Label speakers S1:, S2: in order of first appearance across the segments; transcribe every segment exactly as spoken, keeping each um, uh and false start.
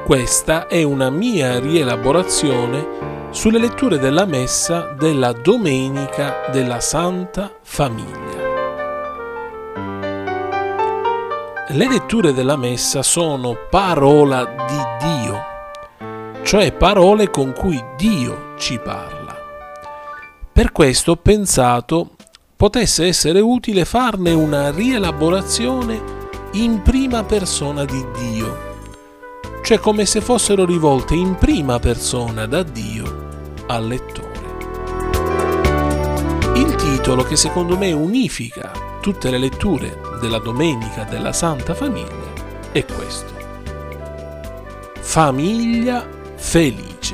S1: Questa è una mia rielaborazione sulle letture della Messa della Domenica della Santa Famiglia. Le letture della Messa sono parola di Dio, cioè parole con cui Dio ci parla. Per questo ho pensato potesse essere utile farne una rielaborazione in prima persona di Dio, cioè come se fossero rivolte in prima persona da Dio al lettore. Il titolo, che secondo me unifica tutte le letture della Domenica della Santa Famiglia, è questo: Famiglia felice.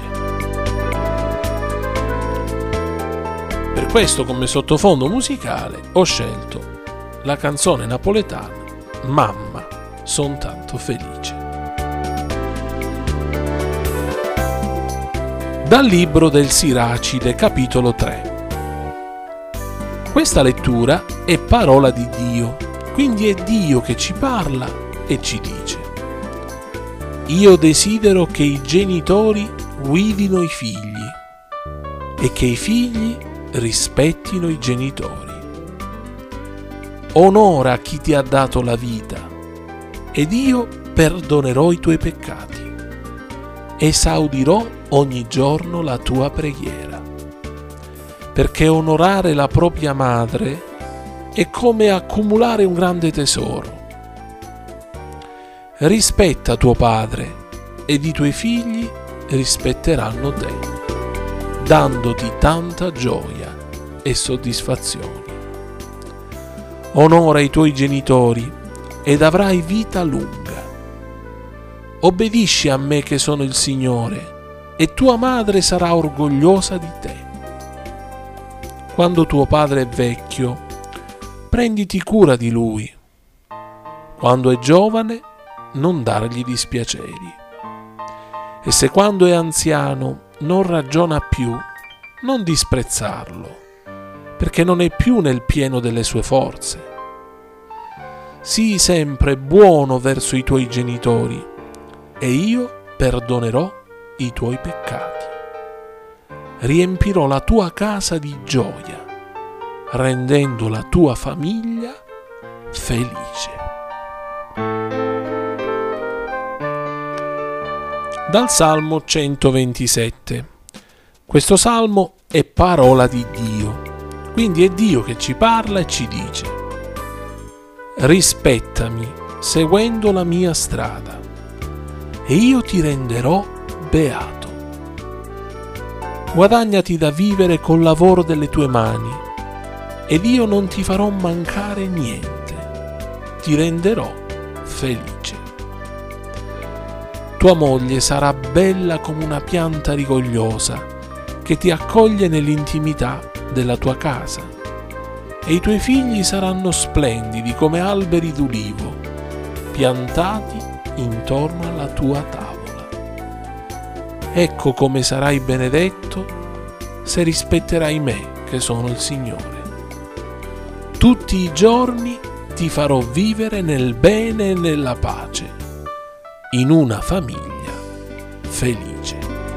S1: Per questo, come sottofondo musicale, ho scelto la canzone napoletana Mamma, son tanto felice. Dal libro del Siracide, capitolo tre. Questa lettura è parola di Dio, quindi è Dio che ci parla e ci dice: io desidero che i genitori guidino i figli e che i figli rispettino i genitori. Onora chi ti ha dato la vita ed io perdonerò i tuoi peccati. Esaudirò ogni giorno la tua preghiera, perché onorare la propria madre è come accumulare un grande tesoro. Rispetta tuo padre ed i tuoi figli rispetteranno te, dandoti tanta gioia e soddisfazioni. Onora i tuoi genitori ed avrai vita lunga. Obbedisci a me che sono il Signore, e tua madre sarà orgogliosa di te. Quando tuo padre è vecchio, prenditi cura di lui. Quando è giovane, non dargli dispiaceri. E se quando è anziano non ragiona più, non disprezzarlo, perché non è più nel pieno delle sue forze. Sii sempre buono verso i tuoi genitori, e io perdonerò i tuoi peccati. Riempirò la tua casa di gioia, rendendo la tua famiglia felice. Dal Salmo centoventisette. Questo salmo è parola di Dio, quindi è Dio che ci parla e ci dice: rispettami seguendo la mia strada, e io ti renderò beato. Guadagnati da vivere col lavoro delle tue mani, ed io non ti farò mancare niente, ti renderò felice. Tua moglie sarà bella come una pianta rigogliosa che ti accoglie nell'intimità della tua casa, e i tuoi figli saranno splendidi come alberi d'ulivo, piantati intorno alla tua tavola. Ecco come sarai benedetto se rispetterai me, che sono il Signore. Tutti i giorni ti farò vivere nel bene e nella pace, in una famiglia felice.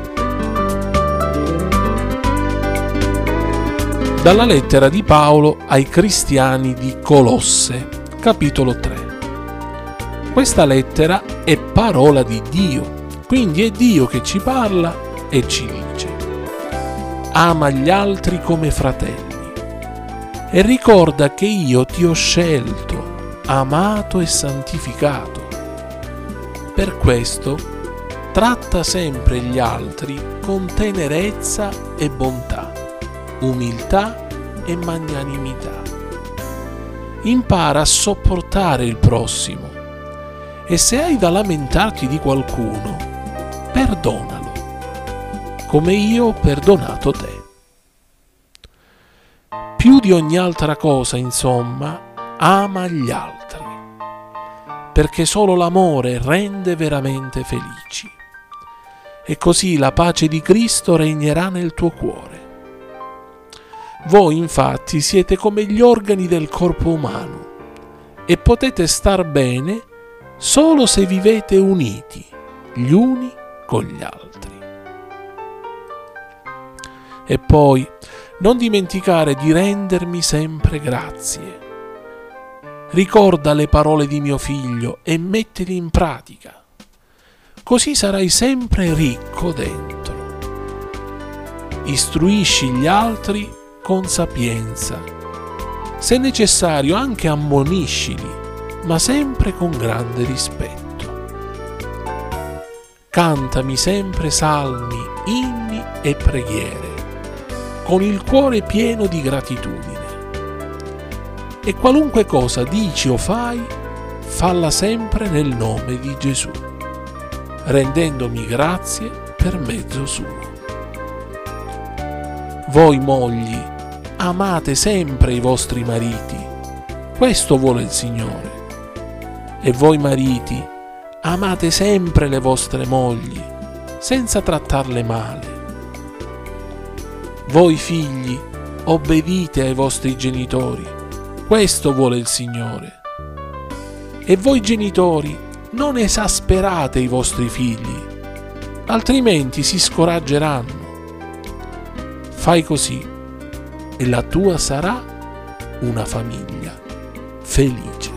S1: Dalla lettera di Paolo ai cristiani di Colosse, capitolo tre. Questa lettera è parola di Dio, quindi è Dio che ci parla e ci dice: ama gli altri come fratelli e ricorda che io ti ho scelto, amato e santificato. Per questo tratta sempre gli altri con tenerezza e bontà, umiltà e magnanimità. Impara a sopportare il prossimo, e se hai da lamentarti di qualcuno, perdonalo, come io ho perdonato te. Più di ogni altra cosa, insomma, ama gli altri, perché solo l'amore rende veramente felici. E così la pace di Cristo regnerà nel tuo cuore. Voi infatti siete come gli organi del corpo umano e potete star bene solo se vivete uniti gli uni con gli altri. E poi non dimenticare di rendermi sempre grazie. Ricorda le parole di mio figlio e mettili in pratica. Così sarai sempre ricco dentro. Istruisci gli altri con sapienza. Se necessario anche ammoniscili, ma sempre con grande rispetto. Cantami sempre salmi, inni e preghiere, con il cuore pieno di gratitudine. E qualunque cosa dici o fai, falla sempre nel nome di Gesù, rendendomi grazie per mezzo suo. Voi mogli, amate sempre i vostri mariti, questo vuole il Signore. E voi mariti, amate sempre le vostre mogli, senza trattarle male. Voi figli, obbedite ai vostri genitori, questo vuole il Signore. E voi genitori, non esasperate i vostri figli, altrimenti si scoraggeranno. Fai così e la tua sarà una famiglia felice.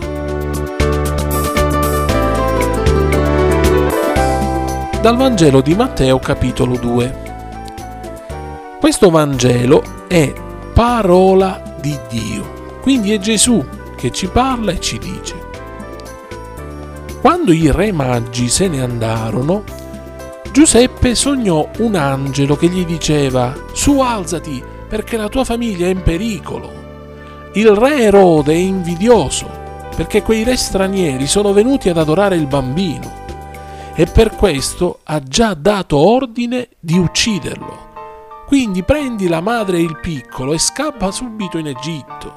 S1: Dal Vangelo di Matteo capitolo due. Questo Vangelo è parola di Dio, quindi è Gesù che ci parla e ci dice: quando i re magi se ne andarono, Giuseppe sognò un angelo che gli diceva: su, alzati, perché la tua famiglia è in pericolo. Il re Erode è invidioso, perché quei re stranieri sono venuti ad adorare il bambino, e per questo ha già dato ordine di ucciderlo. Quindi prendi la madre e il piccolo e scappa subito in Egitto.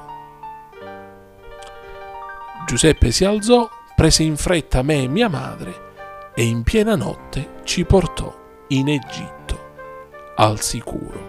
S1: Giuseppe si alzò, prese in fretta me e mia madre, e in piena notte ci portò in Egitto, al sicuro.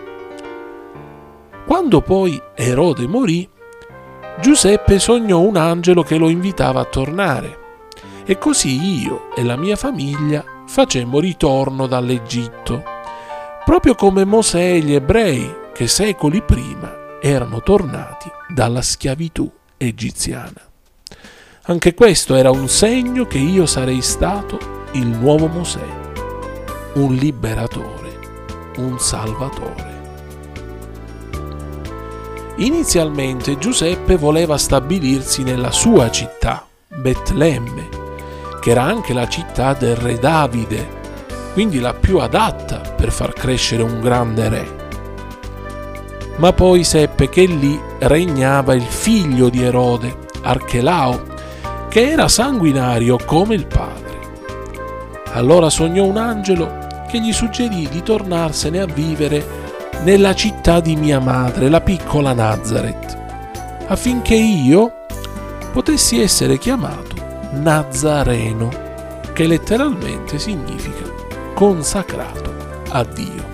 S1: Quando poi Erode morì, Giuseppe sognò un angelo che lo invitava a tornare, e così io e la mia famiglia facemmo ritorno dall'Egitto, proprio come Mosè e gli ebrei che secoli prima erano tornati dalla schiavitù egiziana. Anche questo era un segno che io sarei stato il nuovo Mosè, un liberatore, un salvatore. Inizialmente Giuseppe voleva stabilirsi nella sua città, Betlemme, che era anche la città del re Davide, quindi la più adatta per far crescere un grande re. Ma poi seppe che lì regnava il figlio di Erode, Archelao, che era sanguinario come il padre. Allora sognò un angelo che gli suggerì di tornarsene a vivere nella città di mia madre, la piccola Nazaret, affinché io potessi essere chiamato Nazareno, che letteralmente significa consacrato a Dio.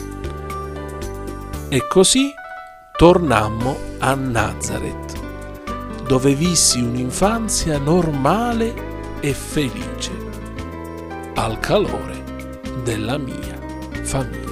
S1: E così tornammo a Nazaret, dove vissi un'infanzia normale e felice, al calore della mia famiglia.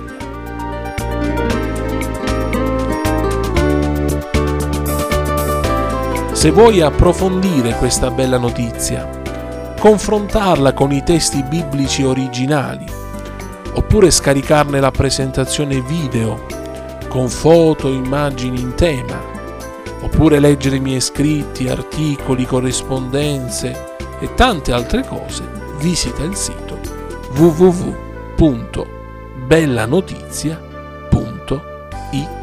S1: Se vuoi approfondire questa bella notizia, confrontarla con i testi biblici originali, oppure scaricarne la presentazione video con foto, immagini in tema, oppure leggere i miei scritti, articoli, corrispondenze e tante altre cose, visita il sito w w w punto bellanotizia punto i t.